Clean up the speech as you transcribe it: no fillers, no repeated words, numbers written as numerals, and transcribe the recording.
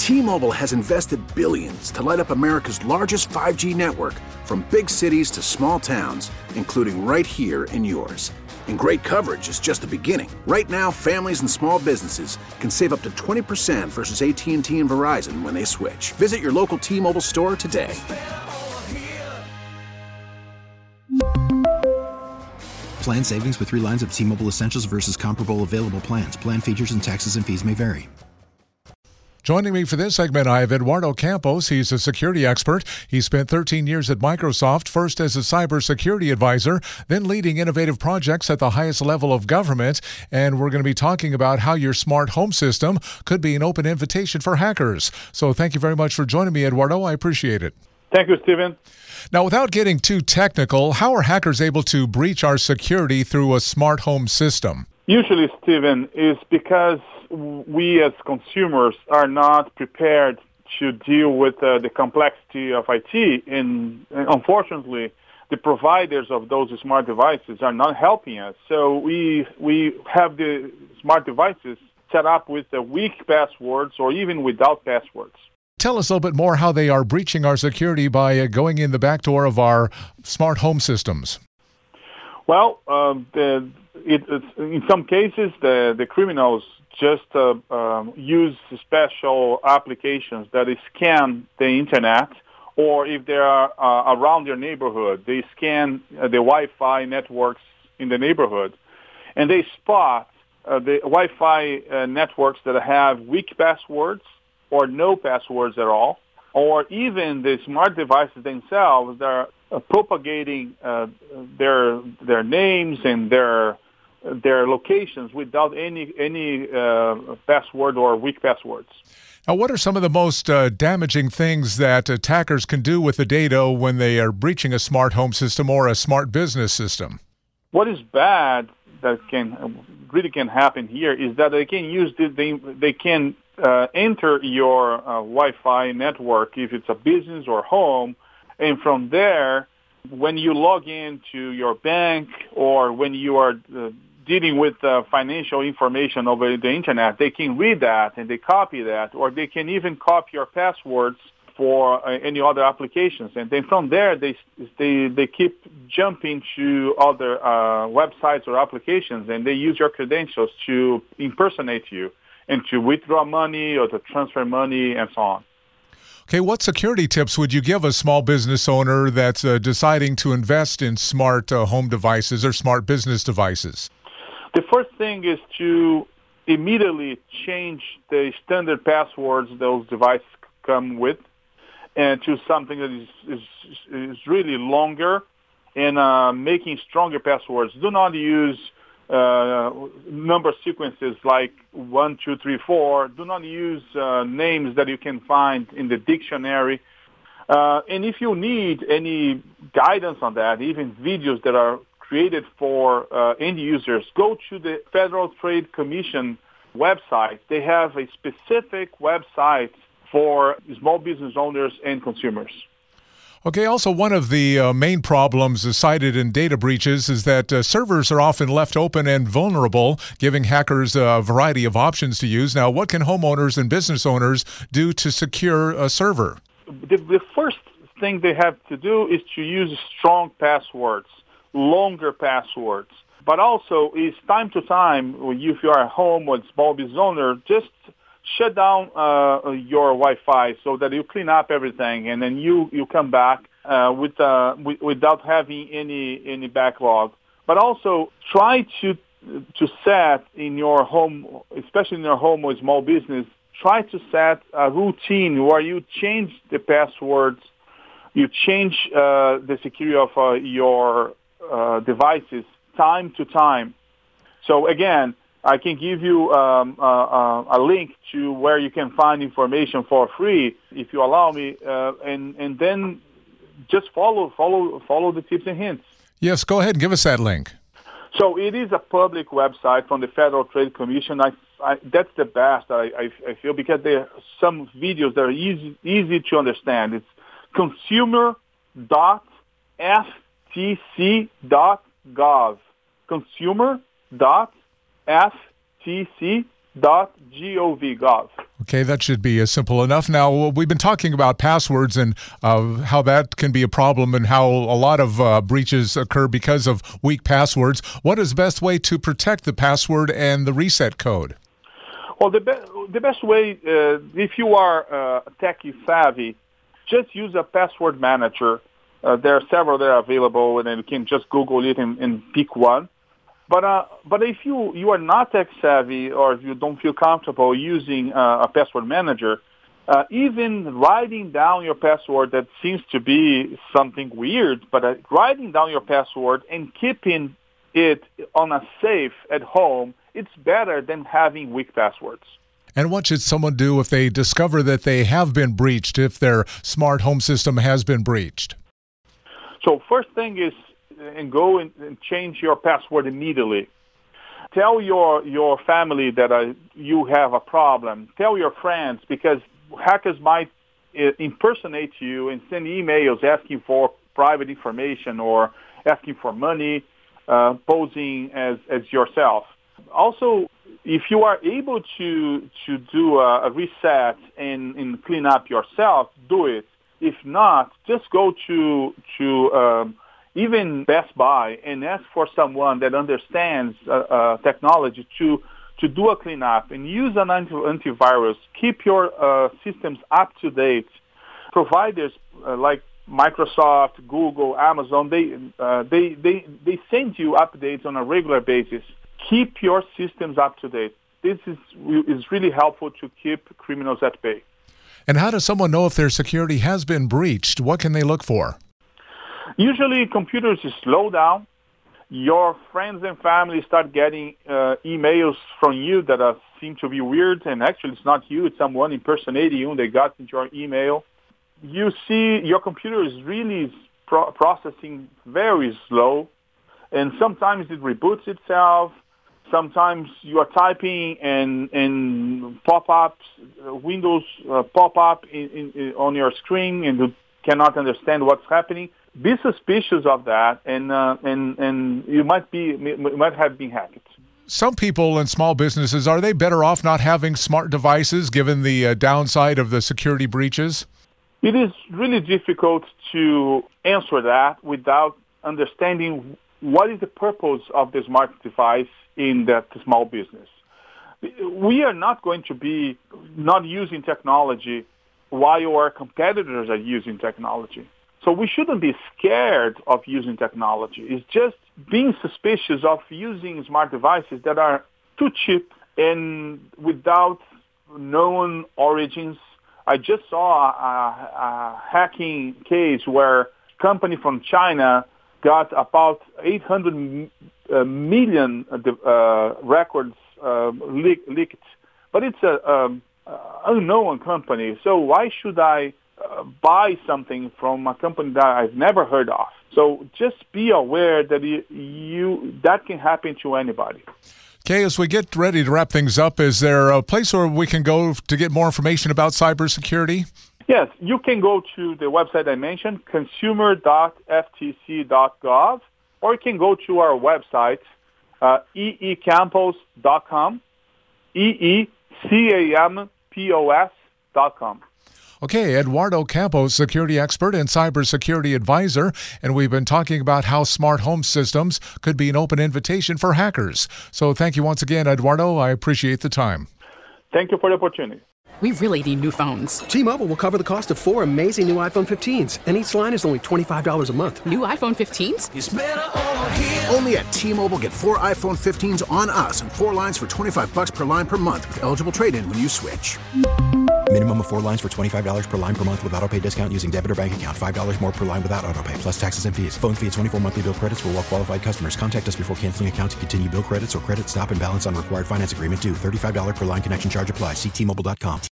T-Mobile has invested billions to light up America's largest 5G network, from big cities to small towns, including right here in yours. And great coverage is just the beginning. Right now, families and small businesses can save up to 20% versus AT&T and Verizon when they switch. Visit your local T-Mobile store today. Plan savings with 3 lines of T-Mobile Essentials versus comparable available plans. Plan features and taxes and fees may vary. Joining me for this segment, I have Eduardo Campos. He's a security expert. He spent 13 years at Microsoft, first as a cybersecurity advisor, then leading innovative projects at the highest level of government. And we're going to be talking about how your smart home system could be an open invitation for hackers. So thank you very much for joining me, Eduardo. I appreciate it. Thank you, Stephen. Now, without getting too technical, how are hackers able to breach our security through a smart home system? Usually, Stephen, is because we as consumers are not prepared to deal with the complexity of IT. And unfortunately, the providers of those smart devices are not helping us. So we have the smart devices set up with weak passwords or even without passwords. Tell us a little bit more how they are breaching our security by going in the back door of our smart home systems. Well, in some cases, the criminals just use special applications that scan the internet, or if they are around their neighborhood, they scan the Wi-Fi networks in the neighborhood, and they spot the Wi-Fi networks that have weak passwords or no passwords at all, or even the smart devices themselves that are propagating their names and their locations without any password or weak passwords. Now, what are some of the most damaging things that attackers can do with the data when they are breaching a smart home system or a smart business system? What is bad that really can happen here is that they can use they can enter your Wi-Fi network if it's a business or home, and from there, when you log into your bank or when you are dealing with financial information over the internet, they can read that and they copy that, or they can even copy your passwords for any other applications. And then from there, they keep jumping to other websites or applications, and they use your credentials to impersonate you and to withdraw money or to transfer money and so on. Okay, what security tips would you give a small business owner that's deciding to invest in smart home devices or smart business devices? The first thing is to immediately change the standard passwords those devices come with, and to something that is really longer, and making stronger passwords. Do not use number sequences like 1, 2, 3, 4. Do not use names that you can find in the dictionary. And if you need any guidance on that, even videos that are created for end users, go to the Federal Trade Commission website. They have a specific website for small business owners and consumers. Okay, also one of the main problems cited in data breaches is that servers are often left open and vulnerable, giving hackers a variety of options to use. Now, what can homeowners and business owners do to secure a server? The first thing they have to do is to use strong passwords, longer passwords. But also, it's time to time, if you are at home or a small business owner, just shut down your Wi-Fi so that you clean up everything, and then you come back without having any backlog. But also try to set in your home, especially in your home or small business, try to set a routine where you change the passwords, you change the security of your devices time to time. So again, I can give you a link to where you can find information for free, if you allow me, and then just follow the tips and hints. Yes, go ahead and give us that link. So it is a public website from the Federal Trade Commission. That's the best I feel, because there are some videos that are easy to understand. It's consumer.ftc.gov. Consumer.ftc.gov. Okay, that should be simple enough. Now, we've been talking about passwords and how that can be a problem and how a lot of breaches occur because of weak passwords. What is the best way to protect the password and the reset code? Well, the best way, if you are techie savvy, just use a password manager. There are several that are available, and then you can just Google it and pick one. But if you are not tech savvy or if you don't feel comfortable using a password manager, even writing down your password that seems to be something weird, but writing down your password and keeping it on a safe at home, it's better than having weak passwords. And what should someone do if they discover that they have been breached, if their smart home system has been breached? So first thing is, and go and change your password immediately. Tell your family that you have a problem. Tell your friends, because hackers might impersonate you and send emails asking for private information or asking for money, posing as yourself. Also, if you are able to do a reset and clean up yourself, do it. If not, just go to even Best Buy and ask for someone that understands technology to do a cleanup and use an antivirus. Keep your systems up to date. Providers like Microsoft, Google, Amazon, they send you updates on a regular basis. Keep your systems up to date. This is really helpful to keep criminals at bay. And how does someone know if their security has been breached? What can they look for? Usually computers slow down. Your friends and family start getting emails from you that seem to be weird, and actually it's not you, it's someone impersonating you, and they got into your email. You see your computer is really processing very slow, and sometimes it reboots itself. Sometimes you are typing and pop-ups, Windows pop-up on your screen, and you cannot understand what's happening. Be suspicious of that, and you might have been hacked. Some people in small businesses, are they better off not having smart devices given the downside of the security breaches? It is really difficult to answer that without understanding what is the purpose of the smart device in that small business. We are not going to be not using technology while our competitors are using technology. So we shouldn't be scared of using technology. It's just being suspicious of using smart devices that are too cheap and without known origins. I just saw a hacking case where a company from China got about 800 million records leaked. But it's an unknown company. So why should I buy something from a company that I've never heard of? So just be aware that that can happen to anybody. Okay, as we get ready to wrap things up, is there a place where we can go to get more information about cybersecurity? Yes, you can go to the website I mentioned, consumer.ftc.gov, or you can go to our website, eecampos.com, eecampos.com. Okay, Eduardo Campos, security expert and cybersecurity advisor, and we've been talking about how smart home systems could be an open invitation for hackers. So thank you once again, Eduardo. I appreciate the time. Thank you for the opportunity. We really need new phones. T-Mobile will cover the cost of 4 amazing new iPhone 15s, and each line is only $25 a month. New iPhone 15s? It's better over here. Only at T-Mobile, get 4 iPhone 15s on us and 4 lines for $25 per line per month with eligible trade-in when you switch. Minimum of 4 lines for $25 per line per month with autopay discount using debit or bank account. $5 more per line without autopay, plus taxes and fees. Phone fee at 24 monthly bill credits for well-qualified customers. Contact us before canceling account to continue bill credits or credit stop and balance on required finance agreement due. $35 per line connection charge applies. See T-Mobile.com.